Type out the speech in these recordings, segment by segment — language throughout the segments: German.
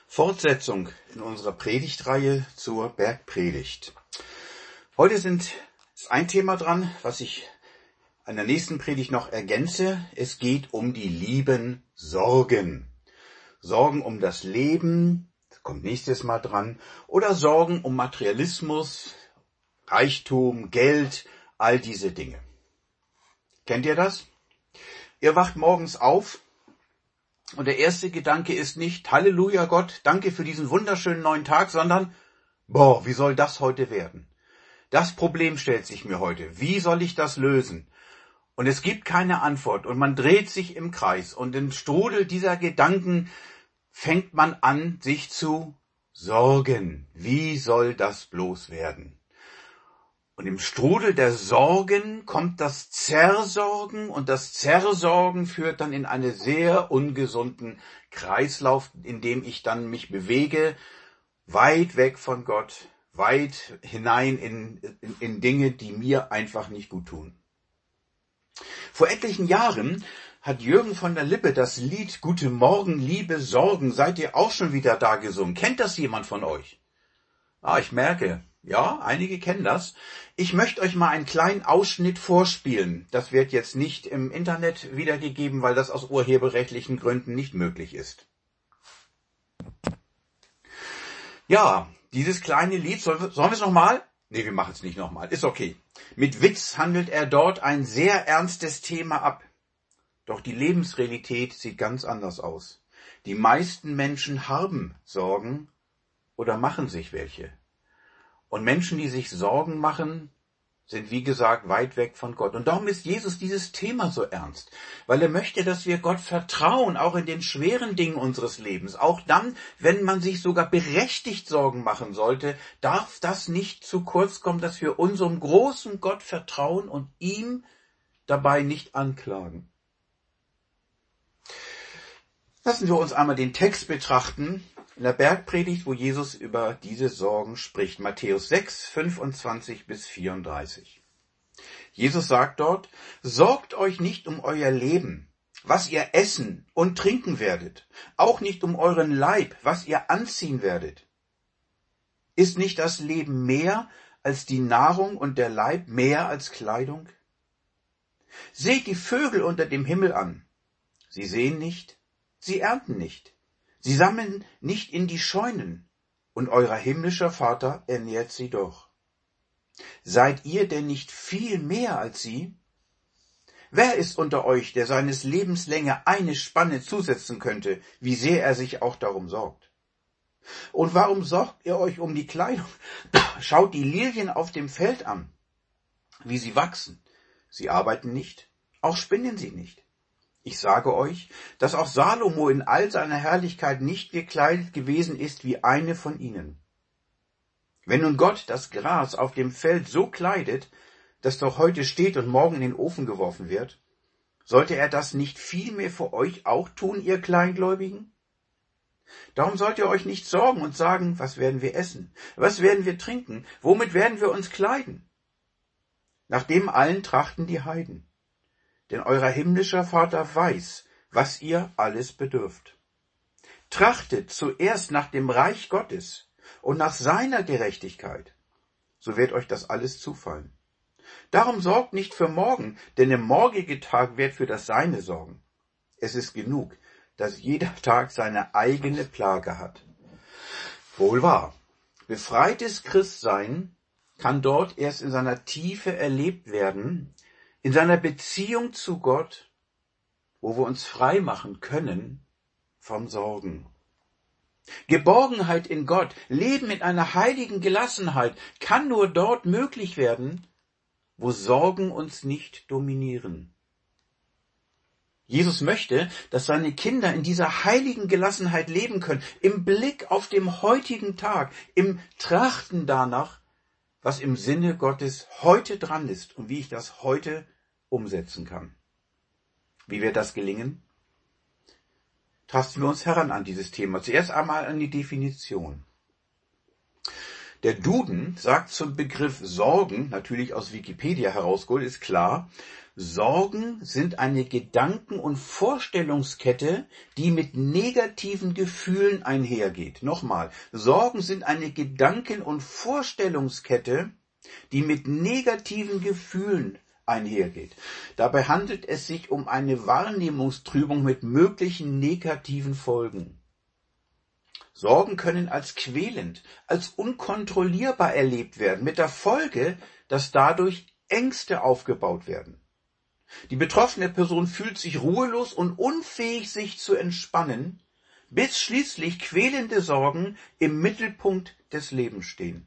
Fortsetzung in unserer Predigtreihe zur Bergpredigt. Heute ist ein Thema dran, was ich an der nächsten Predigt noch ergänze. Es geht um die lieben Sorgen. Sorgen um das Leben, das kommt nächstes Mal dran, oder Sorgen um Materialismus, Reichtum, Geld, all diese Dinge. Kennt ihr das? Ihr wacht morgens auf und der erste Gedanke ist nicht, Halleluja Gott, danke für diesen wunderschönen neuen Tag, sondern, wie soll das heute werden? Das Problem stellt sich mir heute. Wie soll ich das lösen? Und es gibt keine Antwort und man dreht sich im Kreis und im Strudel dieser Gedanken fängt man an, sich zu sorgen. Wie soll das bloß werden? Und im Strudel der Sorgen kommt das Zersorgen und das Zersorgen führt dann in einen sehr ungesunden Kreislauf, in dem ich dann mich bewege, weit weg von Gott, weit hinein in Dinge, die mir einfach nicht gut tun. Vor etlichen Jahren hat Jürgen von der Lippe das Lied Guten Morgen, liebe Sorgen, seid ihr auch schon wieder da gesungen? Kennt das jemand von euch? Ich merke, ja, einige kennen das. Ich möchte euch mal einen kleinen Ausschnitt vorspielen. Das wird jetzt nicht im Internet wiedergegeben, weil das aus urheberrechtlichen Gründen nicht möglich ist. Ja, dieses kleine Lied, sollen wir es nochmal? Nee, wir machen es nicht nochmal, ist okay. Mit Witz handelt er dort ein sehr ernstes Thema ab. Doch die Lebensrealität sieht ganz anders aus. Die meisten Menschen haben Sorgen oder machen sich welche. Und Menschen, die sich Sorgen machen, sind wie gesagt weit weg von Gott. Und darum ist Jesus dieses Thema so ernst, weil er möchte, dass wir Gott vertrauen, auch in den schweren Dingen unseres Lebens. Auch dann, wenn man sich sogar berechtigt Sorgen machen sollte, darf das nicht zu kurz kommen, dass wir unserem großen Gott vertrauen und ihm dabei nicht anklagen. Lassen wir uns einmal den Text betrachten, in der Bergpredigt, wo Jesus über diese Sorgen spricht. Matthäus 6, 25 bis 34. Jesus sagt dort, sorgt euch nicht um euer Leben, was ihr essen und trinken werdet, auch nicht um euren Leib, was ihr anziehen werdet. Ist nicht das Leben mehr als die Nahrung und der Leib mehr als Kleidung? Seht die Vögel unter dem Himmel an. Sie säen nicht, sie ernten nicht. Sie sammeln nicht in die Scheunen, und euer himmlischer Vater ernährt sie doch. Seid ihr denn nicht viel mehr als sie? Wer ist unter euch, der seines Lebens Länge eine Spanne zusetzen könnte, wie sehr er sich auch darum sorgt? Und warum sorgt ihr euch um die Kleidung? Schaut die Lilien auf dem Feld an, wie sie wachsen. Sie arbeiten nicht, auch spinnen sie nicht. Ich sage euch, dass auch Salomo in all seiner Herrlichkeit nicht gekleidet gewesen ist wie eine von ihnen. Wenn nun Gott das Gras auf dem Feld so kleidet, das doch heute steht und morgen in den Ofen geworfen wird, sollte er das nicht vielmehr für euch auch tun, ihr Kleingläubigen? Darum sollt ihr euch nicht sorgen und sagen, was werden wir essen? Was werden wir trinken? Womit werden wir uns kleiden? Nach dem allen trachten die Heiden. Denn euer himmlischer Vater weiß, was ihr alles bedürft. Trachtet zuerst nach dem Reich Gottes und nach seiner Gerechtigkeit, so wird euch das alles zufallen. Darum sorgt nicht für morgen, denn der morgige Tag wird für das Seine sorgen. Es ist genug, dass jeder Tag seine eigene Plage hat. Wohl wahr, befreites Christsein kann dort erst in seiner Tiefe erlebt werden, in seiner Beziehung zu Gott, wo wir uns frei machen können von Sorgen. Geborgenheit in Gott, Leben mit einer heiligen Gelassenheit kann nur dort möglich werden, wo Sorgen uns nicht dominieren. Jesus möchte, dass seine Kinder in dieser heiligen Gelassenheit leben können, im Blick auf den heutigen Tag, im Trachten danach, was im Sinne Gottes heute dran ist und wie ich das heute umsetzen kann. Wie wird das gelingen? Tasten wir uns heran an dieses Thema. Zuerst einmal an die Definition. Der Duden sagt zum Begriff Sorgen, natürlich aus Wikipedia herausgeholt, ist klar, Sorgen sind eine Gedanken- und Vorstellungskette, die mit negativen Gefühlen einhergeht. Nochmal, Sorgen sind eine Gedanken- und Vorstellungskette, die mit negativen Gefühlen einhergeht. Dabei handelt es sich um eine Wahrnehmungstrübung mit möglichen negativen Folgen. Sorgen können als quälend, als unkontrollierbar erlebt werden, mit der Folge, dass dadurch Ängste aufgebaut werden. Die betroffene Person fühlt sich ruhelos und unfähig, sich zu entspannen, bis schließlich quälende Sorgen im Mittelpunkt des Lebens stehen.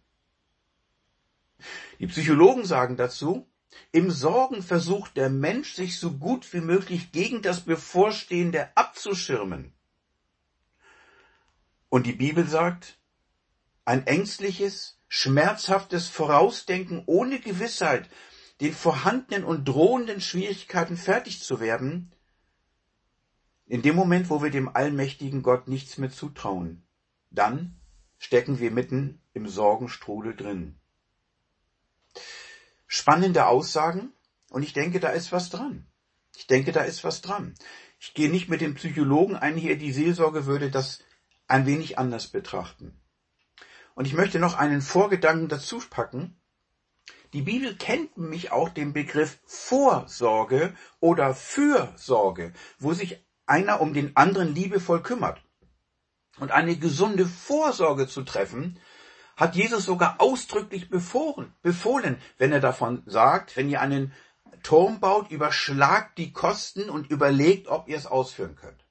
Die Psychologen sagen dazu, im Sorgen versucht der Mensch, sich so gut wie möglich gegen das Bevorstehende abzuschirmen. Und die Bibel sagt, ein ängstliches, schmerzhaftes Vorausdenken ohne Gewissheit, den vorhandenen und drohenden Schwierigkeiten fertig zu werden, in dem Moment, wo wir dem allmächtigen Gott nichts mehr zutrauen, dann stecken wir mitten im Sorgenstrudel drin. Spannende Aussagen, und ich denke, da ist was dran. Ich gehe nicht mit den Psychologen einher, die Seelsorge würde das ein wenig anders betrachten. Und ich möchte noch einen Vorgedanken dazu packen. Die Bibel kennt nämlich auch den Begriff Vorsorge oder Fürsorge, wo sich einer um den anderen liebevoll kümmert. Und eine gesunde Vorsorge zu treffen, hat Jesus sogar ausdrücklich befohlen, wenn er davon sagt, wenn ihr einen Turm baut, überschlagt die Kosten und überlegt, ob ihr es ausführen könnt.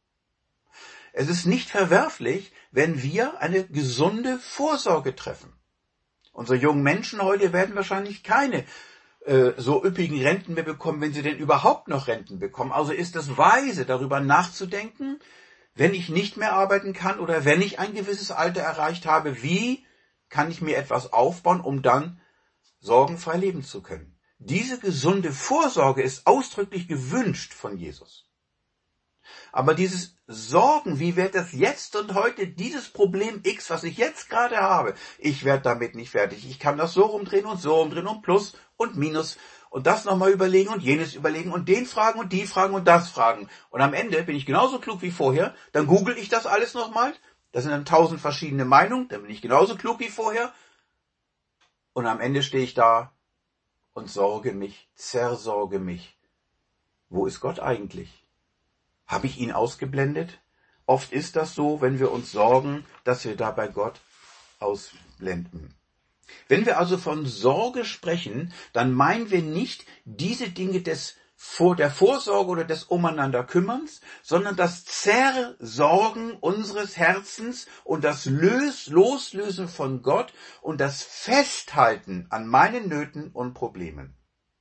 Es ist nicht verwerflich, wenn wir eine gesunde Vorsorge treffen. Unsere jungen Menschen heute werden wahrscheinlich keine so üppigen Renten mehr bekommen, wenn sie denn überhaupt noch Renten bekommen. Also ist es weise, darüber nachzudenken, wenn ich nicht mehr arbeiten kann oder wenn ich ein gewisses Alter erreicht habe, wie kann ich mir etwas aufbauen, um dann sorgenfrei leben zu können. Diese gesunde Vorsorge ist ausdrücklich gewünscht von Jesus. Aber dieses Sorgen, wie wird das jetzt und heute, dieses Problem X, was ich jetzt gerade habe, ich werde damit nicht fertig. Ich kann das so rumdrehen und Plus und Minus und das nochmal überlegen und jenes überlegen und den fragen und die fragen und das fragen. Und am Ende bin ich genauso klug wie vorher, dann google ich das alles nochmal. Das sind dann 1000 verschiedene Meinungen, dann bin ich genauso klug wie vorher. Und am Ende stehe ich da und zersorge mich. Wo ist Gott eigentlich? Habe ich ihn ausgeblendet? Oft ist das so, wenn wir uns sorgen, dass wir dabei Gott ausblenden. Wenn wir also von Sorge sprechen, dann meinen wir nicht diese Dinge der Vorsorge oder des Umeinanderkümmerns, sondern das Zersorgen unseres Herzens und das Loslösen von Gott und das Festhalten an meinen Nöten und Problemen.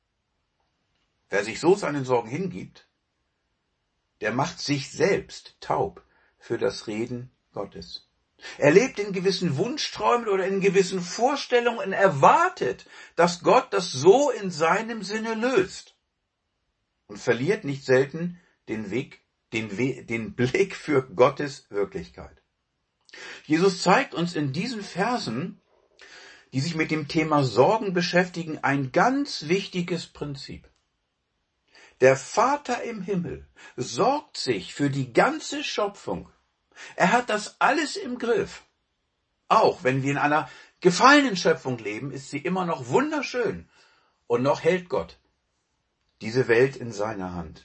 Wer sich so seinen Sorgen hingibt, der macht sich selbst taub für das Reden Gottes. Er lebt in gewissen Wunschträumen oder in gewissen Vorstellungen und erwartet, dass Gott das so in seinem Sinne löst und verliert nicht selten den Blick für Gottes Wirklichkeit. Jesus zeigt uns in diesen Versen, die sich mit dem Thema Sorgen beschäftigen, ein ganz wichtiges Prinzip. Der Vater im Himmel sorgt sich für die ganze Schöpfung. Er hat das alles im Griff. Auch wenn wir in einer gefallenen Schöpfung leben, ist sie immer noch wunderschön und noch hält Gott diese Welt in seiner Hand.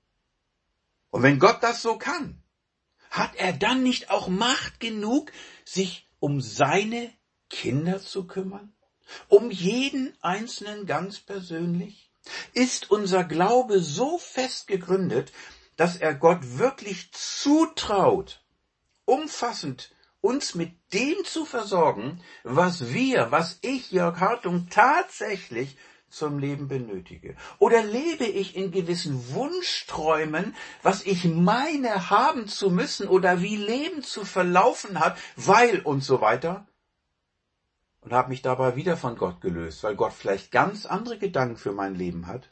Und wenn Gott das so kann, hat er dann nicht auch Macht genug, sich um seine Kinder zu kümmern? Um jeden Einzelnen ganz persönlich? Ist unser Glaube so fest gegründet, dass er Gott wirklich zutraut, umfassend uns mit dem zu versorgen, was ich, Jörg Hartung, tatsächlich zum Leben benötige? Oder lebe ich in gewissen Wunschträumen, was ich meine haben zu müssen oder wie Leben zu verlaufen hat, weil und so weiter? Und habe mich dabei wieder von Gott gelöst, weil Gott vielleicht ganz andere Gedanken für mein Leben hat.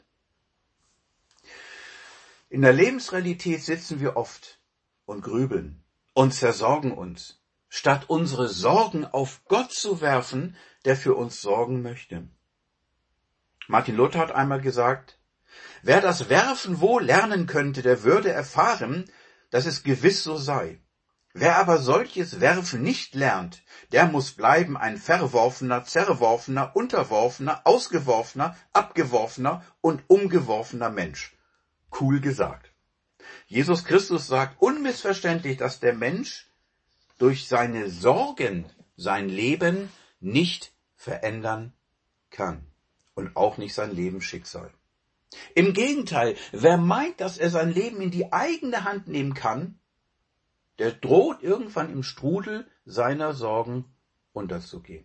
In der Lebensrealität sitzen wir oft und grübeln und zersorgen uns, statt unsere Sorgen auf Gott zu werfen, der für uns sorgen möchte. Martin Luther hat einmal gesagt, Wer das Werfen wohl lernen könnte, der würde erfahren, dass es gewiss so sei. Wer aber solches Werfen nicht lernt, der muss bleiben ein verworfener, zerworfener, unterworfener, ausgeworfener, abgeworfener und umgeworfener Mensch. Cool gesagt. Jesus Christus sagt unmissverständlich, dass der Mensch durch seine Sorgen sein Leben nicht verändern kann und auch nicht sein Lebensschicksal. Im Gegenteil, wer meint, dass er sein Leben in die eigene Hand nehmen kann, der droht irgendwann im Strudel seiner Sorgen unterzugehen.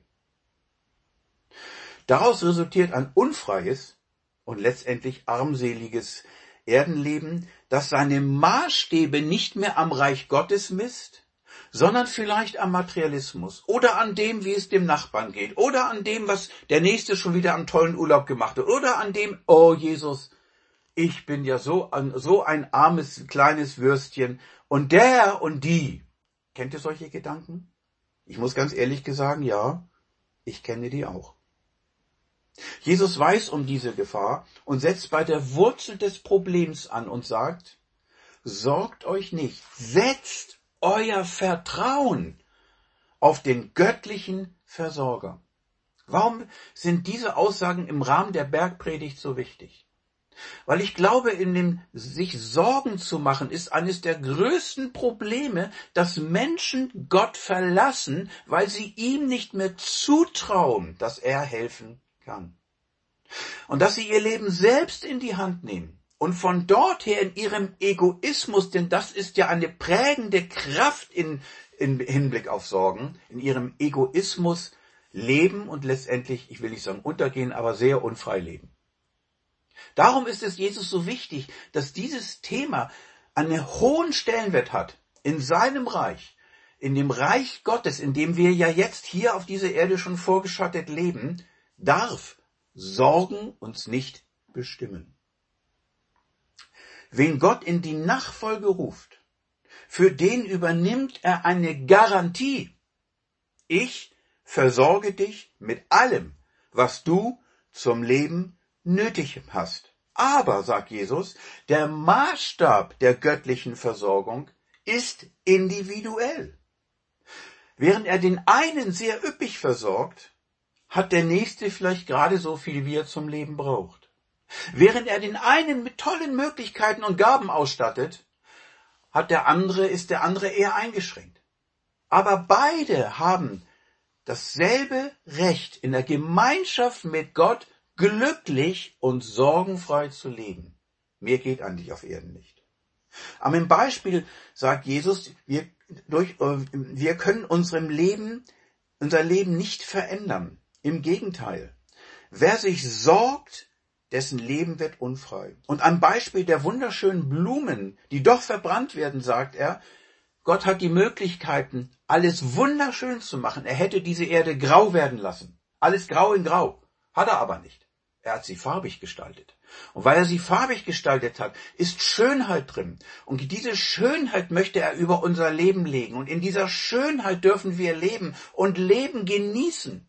Daraus resultiert ein unfreies und letztendlich armseliges Erdenleben, das seine Maßstäbe nicht mehr am Reich Gottes misst, sondern vielleicht am Materialismus oder an dem, wie es dem Nachbarn geht oder an dem, was der Nächste schon wieder am tollen Urlaub gemacht hat oder an dem, oh Jesus, ich bin ja so ein armes kleines Würstchen und der und die. Kennt ihr solche Gedanken? Ich muss ganz ehrlich sagen, ja, ich kenne die auch. Jesus weiß um diese Gefahr und setzt bei der Wurzel des Problems an und sagt, sorgt euch nicht, setzt euer Vertrauen auf den göttlichen Versorger. Warum sind diese Aussagen im Rahmen der Bergpredigt so wichtig? Weil ich glaube, sich Sorgen zu machen, ist eines der größten Probleme, dass Menschen Gott verlassen, weil sie ihm nicht mehr zutrauen, dass er helfen kann. Und dass sie ihr Leben selbst in die Hand nehmen und von dort her in ihrem Egoismus, denn das ist ja eine prägende Kraft in Hinblick auf Sorgen, in ihrem Egoismus leben und letztendlich, ich will nicht sagen untergehen, aber sehr unfrei leben. Darum ist es Jesus so wichtig, dass dieses Thema einen hohen Stellenwert hat in seinem Reich, in dem Reich Gottes, in dem wir ja jetzt hier auf dieser Erde schon vorgeschattet leben, darf Sorgen uns nicht bestimmen. Wen Gott in die Nachfolge ruft, für den übernimmt er eine Garantie. Ich versorge dich mit allem, was du zum Leben nötig hast. Aber, sagt Jesus, der Maßstab der göttlichen Versorgung ist individuell. Während er den einen sehr üppig versorgt, hat der Nächste vielleicht gerade so viel, wie er zum Leben braucht. Während er den einen mit tollen Möglichkeiten und Gaben ausstattet, ist der andere eher eingeschränkt. Aber beide haben dasselbe Recht, in der Gemeinschaft mit Gott glücklich und sorgenfrei zu leben. Mehr geht eigentlich auf Erden nicht. Aber im Beispiel sagt Jesus, wir können unser Leben nicht verändern. Im Gegenteil. Wer sich sorgt, dessen Leben wird unfrei. Und am Beispiel der wunderschönen Blumen, die doch verbrannt werden, sagt er, Gott hat die Möglichkeiten, alles wunderschön zu machen. Er hätte diese Erde grau werden lassen. Alles grau in grau. Hat er aber nicht. Er hat sie farbig gestaltet. Und weil er sie farbig gestaltet hat, ist Schönheit drin. Und diese Schönheit möchte er über unser Leben legen. Und in dieser Schönheit dürfen wir leben und Leben genießen.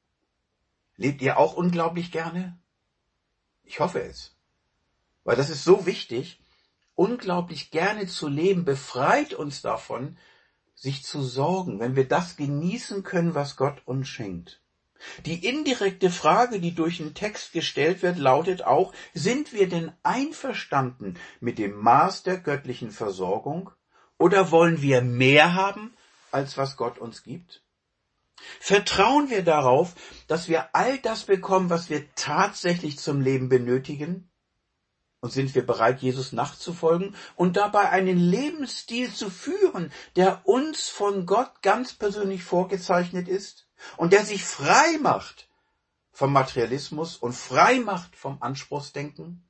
Lebt ihr auch unglaublich gerne? Ich hoffe es. Weil das ist so wichtig. Unglaublich gerne zu leben befreit uns davon, sich zu sorgen, wenn wir das genießen können, was Gott uns schenkt. Die indirekte Frage, die durch den Text gestellt wird, lautet auch, sind wir denn einverstanden mit dem Maß der göttlichen Versorgung oder wollen wir mehr haben, als was Gott uns gibt? Vertrauen wir darauf, dass wir all das bekommen, was wir tatsächlich zum Leben benötigen? Und sind wir bereit, Jesus nachzufolgen und dabei einen Lebensstil zu führen, der uns von Gott ganz persönlich vorgezeichnet ist und der sich frei macht vom Materialismus und frei macht vom Anspruchsdenken?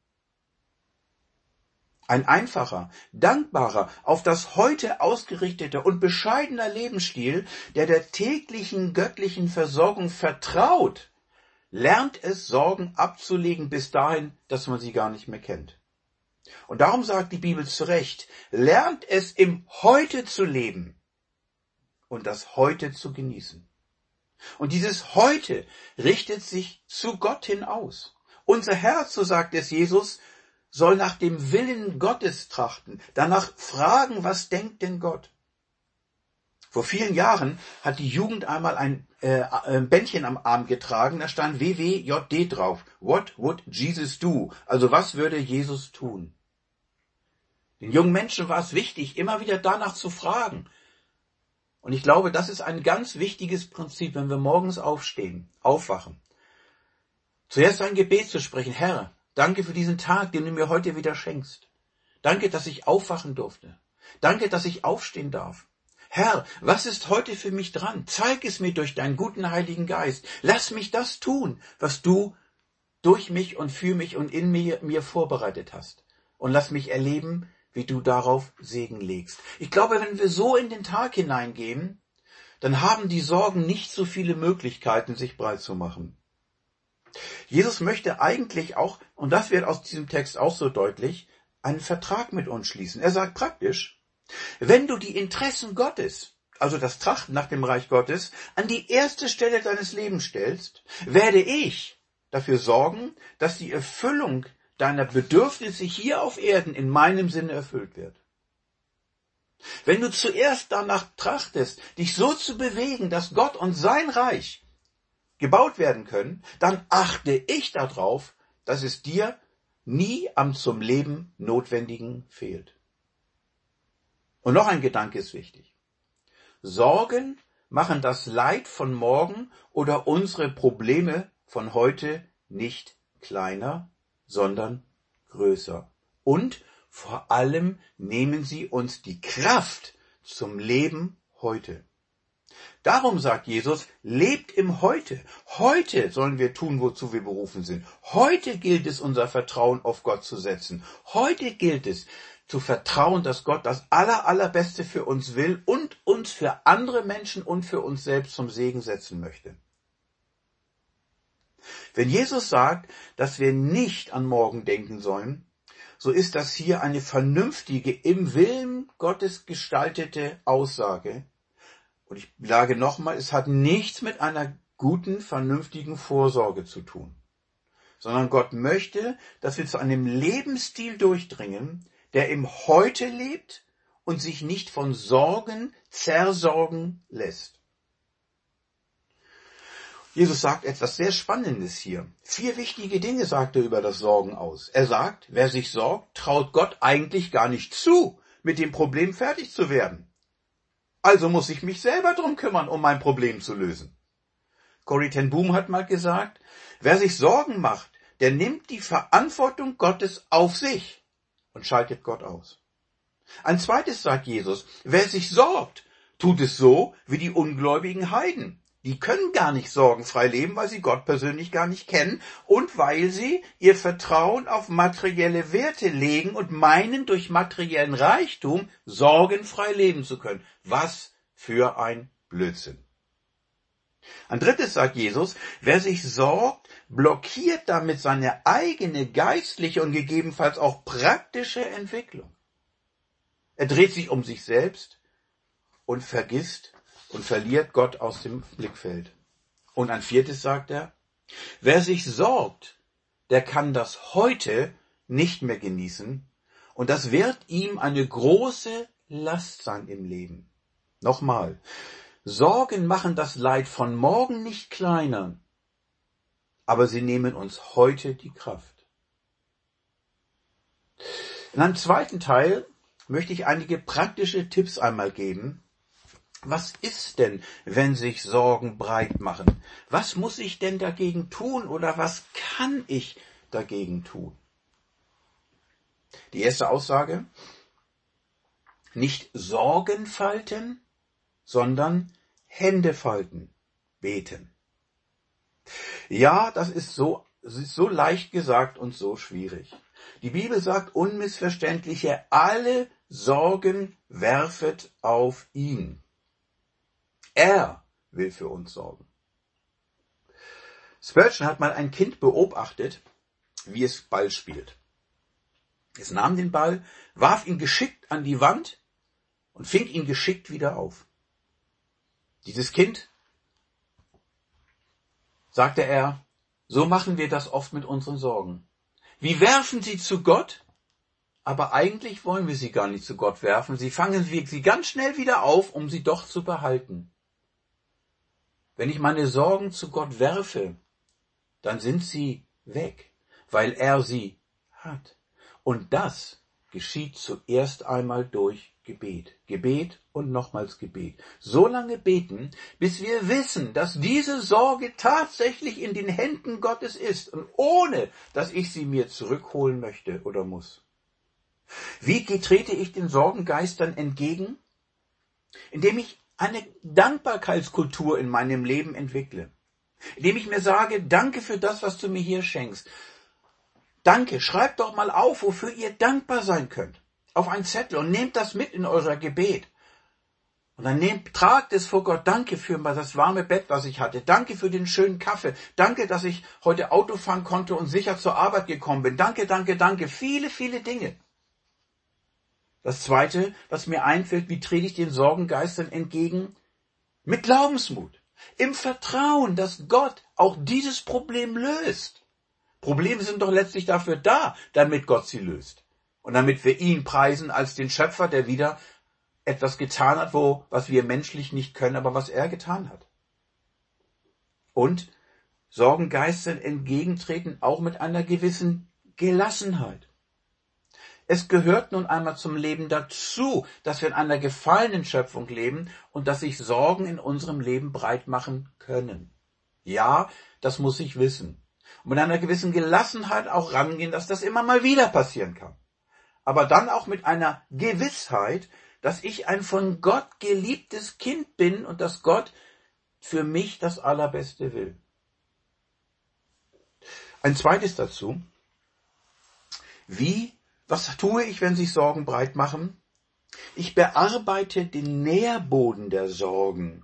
Ein einfacher, dankbarer, auf das Heute ausgerichteter und bescheidener Lebensstil, der täglichen göttlichen Versorgung vertraut, lernt es, Sorgen abzulegen bis dahin, dass man sie gar nicht mehr kennt. Und darum sagt die Bibel zu Recht, lernt es im Heute zu leben und das Heute zu genießen. Und dieses Heute richtet sich zu Gott hin aus. Unser Herz, so sagt es Jesus, soll nach dem Willen Gottes trachten, danach fragen, was denkt denn Gott? Vor vielen Jahren hat die Jugend einmal ein Bändchen am Arm getragen, da stand WWJD drauf. What would Jesus do? Also was würde Jesus tun? Den jungen Menschen war es wichtig, immer wieder danach zu fragen. Und ich glaube, das ist ein ganz wichtiges Prinzip, wenn wir morgens aufstehen, aufwachen. Zuerst ein Gebet zu sprechen. Herr, danke für diesen Tag, den du mir heute wieder schenkst. Danke, dass ich aufwachen durfte. Danke, dass ich aufstehen darf. Herr, was ist heute für mich dran? Zeig es mir durch deinen guten Heiligen Geist. Lass mich das tun, was du durch mich und für mich und in mir vorbereitet hast. Und lass mich erleben, wie du darauf Segen legst. Ich glaube, wenn wir so in den Tag hineingehen, dann haben die Sorgen nicht so viele Möglichkeiten, sich breit zu machen. Jesus möchte eigentlich auch, und das wird aus diesem Text auch so deutlich, einen Vertrag mit uns schließen. Er sagt praktisch, wenn du die Interessen Gottes, also das Trachten nach dem Reich Gottes, an die erste Stelle deines Lebens stellst, werde ich dafür sorgen, dass die Erfüllung deiner Bedürfnisse hier auf Erden in meinem Sinne erfüllt wird. Wenn du zuerst danach trachtest, dich so zu bewegen, dass Gott und sein Reich gebaut werden können, dann achte ich darauf, dass es dir nie am zum Leben Notwendigen fehlt. Und noch ein Gedanke ist wichtig. Sorgen machen das Leid von morgen oder unsere Probleme von heute nicht kleiner, sondern größer. Und vor allem nehmen sie uns die Kraft zum Leben heute. Darum sagt Jesus, lebt im Heute. Heute sollen wir tun, wozu wir berufen sind. Heute gilt es, unser Vertrauen auf Gott zu setzen. Heute gilt es, zu vertrauen, dass Gott das Allerbeste für uns will und uns für andere Menschen und für uns selbst zum Segen setzen möchte. Wenn Jesus sagt, dass wir nicht an morgen denken sollen, so ist das hier eine vernünftige, im Willen Gottes gestaltete Aussage. Und ich sage nochmal, es hat nichts mit einer guten, vernünftigen Vorsorge zu tun, sondern Gott möchte, dass wir zu einem Lebensstil durchdringen, der im Heute lebt und sich nicht von Sorgen zersorgen lässt. Jesus sagt etwas sehr Spannendes hier. 4 wichtige Dinge sagt er über das Sorgen aus. Er sagt, wer sich sorgt, traut Gott eigentlich gar nicht zu, mit dem Problem fertig zu werden. Also muss ich mich selber drum kümmern, um mein Problem zu lösen. Corrie ten Boom hat mal gesagt, wer sich Sorgen macht, der nimmt die Verantwortung Gottes auf sich und schaltet Gott aus. Ein zweites sagt Jesus, wer sich sorgt, tut es so wie die ungläubigen Heiden. Die können gar nicht sorgenfrei leben, weil sie Gott persönlich gar nicht kennen und weil sie ihr Vertrauen auf materielle Werte legen und meinen, durch materiellen Reichtum sorgenfrei leben zu können. Was für ein Blödsinn. Ein drittes sagt Jesus, wer sich sorgt, blockiert damit seine eigene geistliche und gegebenenfalls auch praktische Entwicklung. Er dreht sich um sich selbst und vergisst und verliert Gott aus dem Blickfeld. Und ein viertes sagt er, wer sich sorgt, der kann das Heute nicht mehr genießen und das wird ihm eine große Last sein im Leben. Nochmal, Sorgen machen das Leid von morgen nicht kleiner, aber sie nehmen uns heute die Kraft. In einem zweiten Teil möchte ich einige praktische Tipps einmal geben. Was ist denn, wenn sich Sorgen breit machen? Was muss ich denn dagegen tun oder was kann ich dagegen tun? Die erste Aussage, nicht Sorgen falten, sondern Hände falten, beten. Ja, das ist so leicht gesagt und so schwierig. Die Bibel sagt unmissverständlich, alle Sorgen werfet auf ihn. Er will für uns sorgen. Spurgeon hat mal ein Kind beobachtet, wie es Ball spielt. Es nahm den Ball, warf ihn geschickt an die Wand und fing ihn geschickt wieder auf. Dieses Kind, sagte er, so machen wir das oft mit unseren Sorgen. Wir werfen sie zu Gott, aber eigentlich wollen wir sie gar nicht zu Gott werfen. Fangen wir sie ganz schnell wieder auf, um sie doch zu behalten. Wenn ich meine Sorgen zu Gott werfe, dann sind sie weg, weil er sie hat. Und das geschieht zuerst einmal durch Gebet. Gebet und nochmals Gebet. So lange beten, bis wir wissen, dass diese Sorge tatsächlich in den Händen Gottes ist und ohne, dass ich sie mir zurückholen möchte oder muss. Wie trete ich den Sorgengeistern entgegen? Indem ich eine Dankbarkeitskultur in meinem Leben entwickle. Indem ich mir sage, danke für das, was du mir hier schenkst. Danke, schreibt doch mal auf, wofür ihr dankbar sein könnt. Auf einen Zettel und nehmt das mit in euer Gebet. Und dann tragt es vor Gott. Danke für das warme Bett, was ich hatte. Danke für den schönen Kaffee. Danke, dass ich heute Auto fahren konnte und sicher zur Arbeit gekommen bin. Danke, danke, danke. Viele, viele Dinge. Das Zweite, was mir einfällt, wie trete ich den Sorgengeistern entgegen? Mit Glaubensmut. Im Vertrauen, dass Gott auch dieses Problem löst. Probleme sind doch letztlich dafür da, damit Gott sie löst. Und damit wir ihn preisen als den Schöpfer, der wieder etwas getan hat, was wir menschlich nicht können, aber was er getan hat. Und Sorgengeistern entgegentreten auch mit einer gewissen Gelassenheit. Es gehört nun einmal zum Leben dazu, dass wir in einer gefallenen Schöpfung leben und dass sich Sorgen in unserem Leben breit machen können. Ja, das muss ich wissen. Und mit einer gewissen Gelassenheit auch rangehen, dass das immer mal wieder passieren kann. Aber dann auch mit einer Gewissheit, dass ich ein von Gott geliebtes Kind bin und dass Gott für mich das Allerbeste will. Ein zweites dazu. Was tue ich, wenn sich Sorgen breit machen? Ich bearbeite den Nährboden der Sorgen.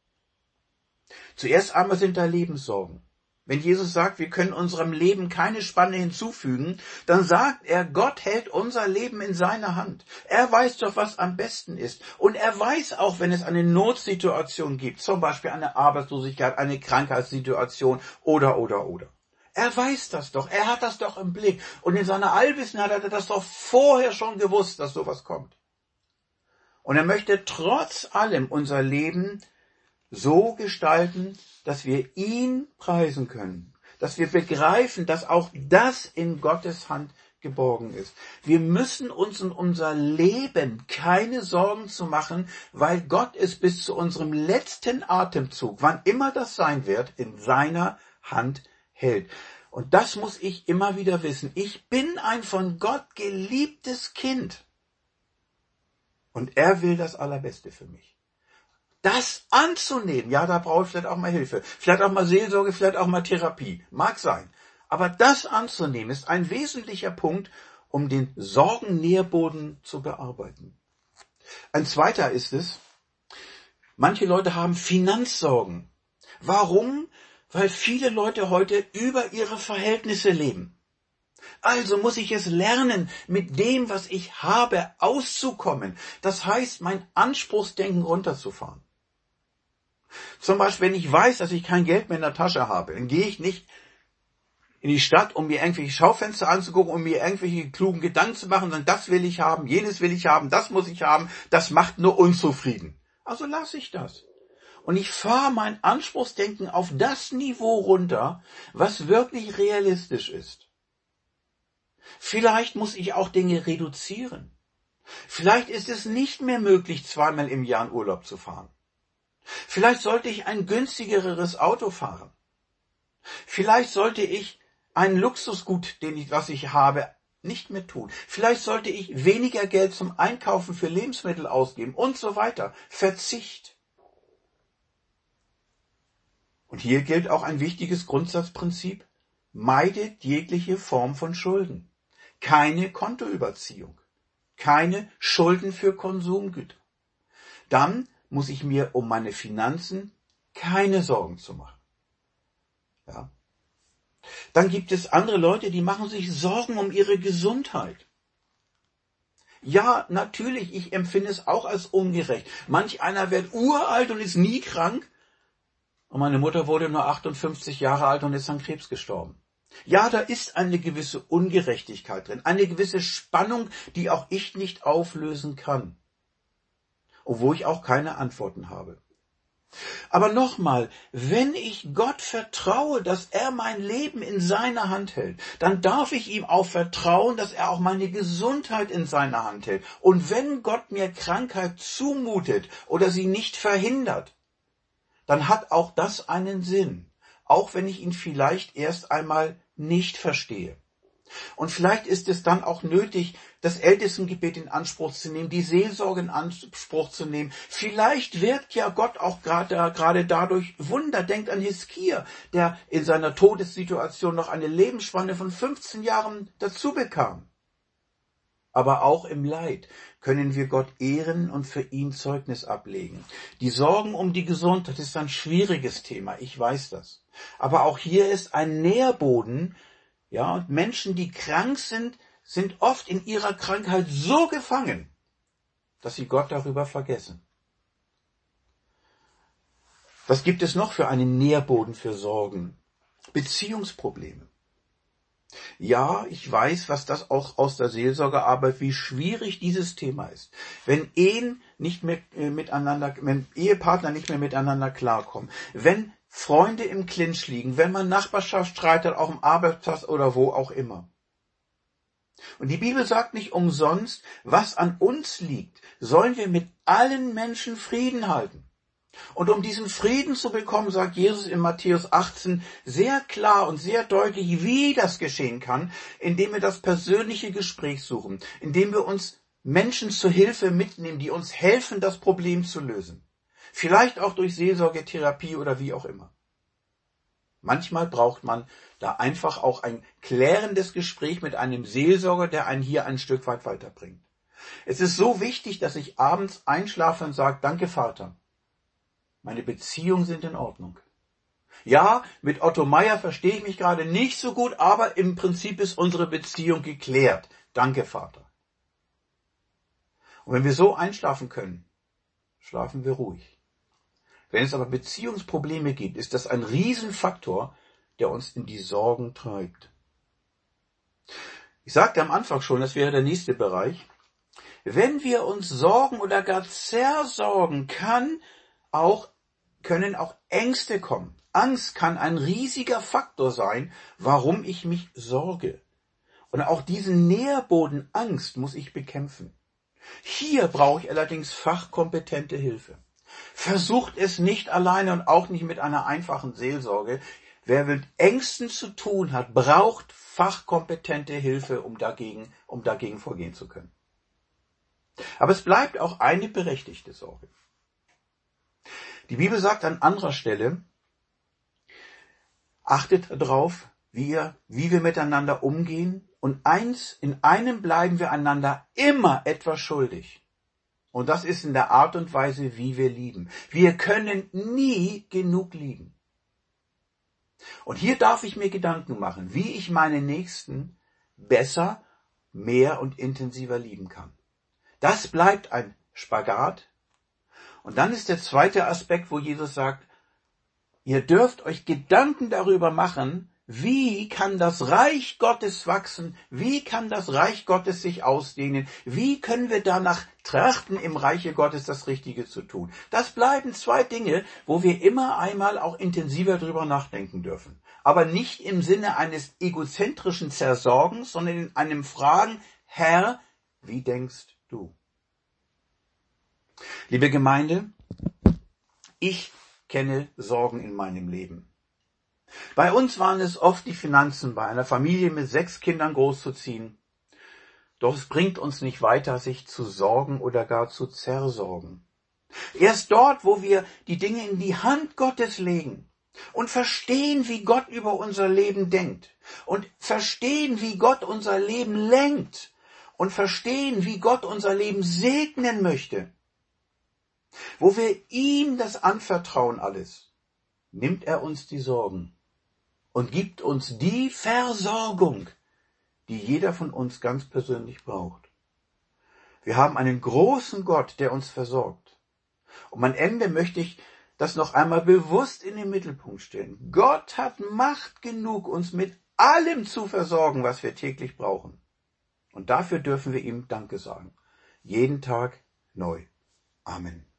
Zuerst einmal sind da Lebenssorgen. Wenn Jesus sagt, wir können unserem Leben keine Spanne hinzufügen, dann sagt er, Gott hält unser Leben in seiner Hand. Er weiß doch, was am besten ist. Und er weiß auch, wenn es eine Notsituation gibt, zum Beispiel eine Arbeitslosigkeit, eine Krankheitssituation oder. Er weiß das doch, er hat das doch im Blick. Und in seiner Allwissenheit hat er das doch vorher schon gewusst, dass sowas kommt. Und er möchte trotz allem unser Leben so gestalten, dass wir ihn preisen können. Dass wir begreifen, dass auch das in Gottes Hand geborgen ist. Wir müssen uns in unser Leben keine Sorgen zu machen, weil Gott es bis zu unserem letzten Atemzug, wann immer das sein wird, in seiner Hand hält. Und das muss ich immer wieder wissen. Ich bin ein von Gott geliebtes Kind. Und er will das Allerbeste für mich. Das anzunehmen, ja, da brauche ich vielleicht auch mal Hilfe. Vielleicht auch mal Seelsorge, vielleicht auch mal Therapie. Mag sein. Aber das anzunehmen ist ein wesentlicher Punkt, um den Sorgennährboden zu bearbeiten. Ein zweiter ist es, manche Leute haben Finanzsorgen. Warum? Weil viele Leute heute über ihre Verhältnisse leben. Also muss ich es lernen, mit dem, was ich habe, auszukommen. Das heißt, mein Anspruchsdenken runterzufahren. Zum Beispiel, wenn ich weiß, dass ich kein Geld mehr in der Tasche habe, dann gehe ich nicht in die Stadt, um mir irgendwelche Schaufenster anzugucken, um mir irgendwelche klugen Gedanken zu machen, sondern das will ich haben, jenes will ich haben, das muss ich haben, das macht nur unzufrieden. Also lasse ich das. Und ich fahre mein Anspruchsdenken auf das Niveau runter, was wirklich realistisch ist. Vielleicht muss ich auch Dinge reduzieren. Vielleicht ist es nicht mehr möglich, 2-mal im Jahr in Urlaub zu fahren. Vielleicht sollte ich ein günstigeres Auto fahren. Vielleicht sollte ich ein Luxusgut, was ich habe, nicht mehr tun. Vielleicht sollte ich weniger Geld zum Einkaufen für Lebensmittel ausgeben und so weiter. Verzicht. Und hier gilt auch ein wichtiges Grundsatzprinzip. Meidet jegliche Form von Schulden. Keine Kontoüberziehung. Keine Schulden für Konsumgüter. Dann muss ich mir um meine Finanzen keine Sorgen zu machen. Ja. Dann gibt es andere Leute, die machen sich Sorgen um ihre Gesundheit. Ja, natürlich, ich empfinde es auch als ungerecht. Manch einer wird uralt und ist nie krank. Und meine Mutter wurde nur 58 Jahre alt und ist an Krebs gestorben. Ja, da ist eine gewisse Ungerechtigkeit drin, eine gewisse Spannung, die auch ich nicht auflösen kann, obwohl ich auch keine Antworten habe. Aber nochmal, wenn ich Gott vertraue, dass er mein Leben in seiner Hand hält, dann darf ich ihm auch vertrauen, dass er auch meine Gesundheit in seiner Hand hält. Und wenn Gott mir Krankheit zumutet oder sie nicht verhindert, dann hat auch das einen Sinn, auch wenn ich ihn vielleicht erst einmal nicht verstehe. Und vielleicht ist es dann auch nötig, das Ältestengebet in Anspruch zu nehmen, die Seelsorge in Anspruch zu nehmen. Vielleicht wirkt ja Gott auch gerade dadurch Wunder. Denkt an Hiskia, der in seiner Todessituation noch eine Lebensspanne von 15 Jahren dazu bekam. Aber auch im Leid können wir Gott ehren und für ihn Zeugnis ablegen. Die Sorgen um die Gesundheit ist ein schwieriges Thema, ich weiß das. Aber auch hier ist ein Nährboden. Ja, und Menschen, die krank sind, sind oft in ihrer Krankheit so gefangen, dass sie Gott darüber vergessen. Was gibt es noch für einen Nährboden für Sorgen? Beziehungsprobleme. Ja, ich weiß, was das auch aus der Seelsorgearbeit, wie schwierig dieses Thema ist. Wenn Ehen nicht mehr miteinander, wenn Ehepartner nicht mehr miteinander klarkommen, wenn Freunde im Clinch liegen, wenn man Nachbarschaftsstreit hat, auch im Arbeitsplatz oder wo auch immer. Und die Bibel sagt nicht umsonst, was an uns liegt, sollen wir mit allen Menschen Frieden halten. Und um diesen Frieden zu bekommen, sagt Jesus in Matthäus 18 sehr klar und sehr deutlich, wie das geschehen kann, indem wir das persönliche Gespräch suchen, indem wir uns Menschen zur Hilfe mitnehmen, die uns helfen, das Problem zu lösen. Vielleicht auch durch Seelsorge, Therapie oder wie auch immer. Manchmal braucht man da einfach auch ein klärendes Gespräch mit einem Seelsorger, der einen hier ein Stück weit weiterbringt. Es ist so wichtig, dass ich abends einschlafe und sage, danke Vater, meine Beziehungen sind in Ordnung. Ja, mit Otto Meier verstehe ich mich gerade nicht so gut, aber im Prinzip ist unsere Beziehung geklärt. Danke Vater. Und wenn wir so einschlafen können, schlafen wir ruhig. Wenn es aber Beziehungsprobleme gibt, ist das ein Riesenfaktor, der uns in die Sorgen treibt. Ich sagte am Anfang schon, das wäre der nächste Bereich. Wenn wir uns sorgen oder gar zersorgen, können auch Ängste kommen. Angst kann ein riesiger Faktor sein, warum ich mich sorge. Und auch diesen Nährboden Angst muss ich bekämpfen. Hier brauche ich allerdings fachkompetente Hilfe. Versucht es nicht alleine und auch nicht mit einer einfachen Seelsorge. Wer mit Ängsten zu tun hat, braucht fachkompetente Hilfe, um dagegen vorgehen zu können. Aber es bleibt auch eine berechtigte Sorge. Die Bibel sagt an anderer Stelle, achtet darauf, wie wir miteinander umgehen, und in einem bleiben wir einander immer etwas schuldig. Und das ist in der Art und Weise, wie wir lieben. Wir können nie genug lieben. Und hier darf ich mir Gedanken machen, wie ich meine Nächsten besser, mehr und intensiver lieben kann. Das bleibt ein Spagat. Und dann ist der zweite Aspekt, wo Jesus sagt, ihr dürft euch Gedanken darüber machen, wie kann das Reich Gottes wachsen? Wie kann das Reich Gottes sich ausdehnen? Wie können wir danach trachten, im Reiche Gottes das Richtige zu tun? Das bleiben zwei Dinge, wo wir immer einmal auch intensiver drüber nachdenken dürfen. Aber nicht im Sinne eines egozentrischen Zersorgens, sondern in einem Fragen, Herr, wie denkst du? Liebe Gemeinde, ich kenne Sorgen in meinem Leben. Bei uns waren es oft die Finanzen, bei einer Familie mit 6 Kindern großzuziehen. Doch es bringt uns nicht weiter, sich zu sorgen oder gar zu zersorgen. Erst dort, wo wir die Dinge in die Hand Gottes legen und verstehen, wie Gott über unser Leben denkt und verstehen, wie Gott unser Leben lenkt und verstehen, wie Gott unser Leben segnen möchte, wo wir ihm das anvertrauen alles, nimmt er uns die Sorgen und gibt uns die Versorgung, die jeder von uns ganz persönlich braucht. Wir haben einen großen Gott, der uns versorgt. Und am Ende möchte ich das noch einmal bewusst in den Mittelpunkt stellen. Gott hat Macht genug, uns mit allem zu versorgen, was wir täglich brauchen. Und dafür dürfen wir ihm Danke sagen. Jeden Tag neu. Amen.